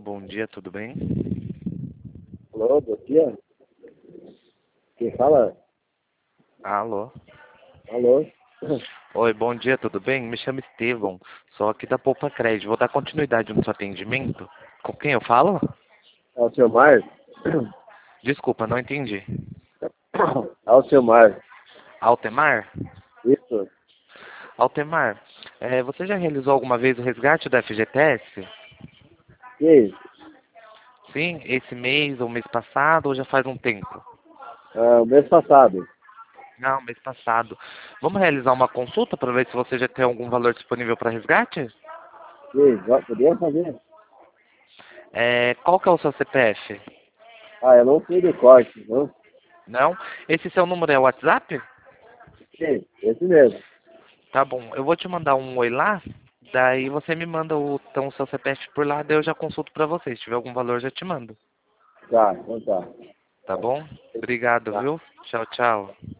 bom dia, tudo bem? Alô, bom dia. Quem fala? Alô? Alô? Oi, bom dia, tudo bem? Me chamo Estevão, sou aqui da Poupa Crédito. Vou dar continuidade no seu atendimento. Com quem eu falo? É o seu Mar? Desculpa, não entendi. É o seu Mar. Altemar? Isso? Altemar, você já realizou alguma vez o resgate da FGTS? E aí? Sim, esse mês ou mês passado ou já faz um tempo? O mês passado. Não, mês passado. Vamos realizar uma consulta para ver se você já tem algum valor disponível para resgate? E aí, podemos fazer? Qual que é o seu CPF? Eu não sei de corte, não? Não? Esse seu número é o WhatsApp? Sim, esse mesmo. Tá bom, eu vou te mandar um oi lá, daí você me manda então, o seu CPF por lá, daí eu já consulto pra você. Se tiver algum valor, eu já te mando. Tá, então tá. Tá bom? Obrigado, Tá. viu? Tchau, tchau.